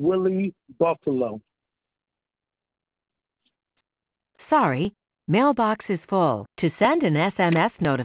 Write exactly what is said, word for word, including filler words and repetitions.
Willie Buffalo. Sorry, mailbox is full. To send an S M S notification,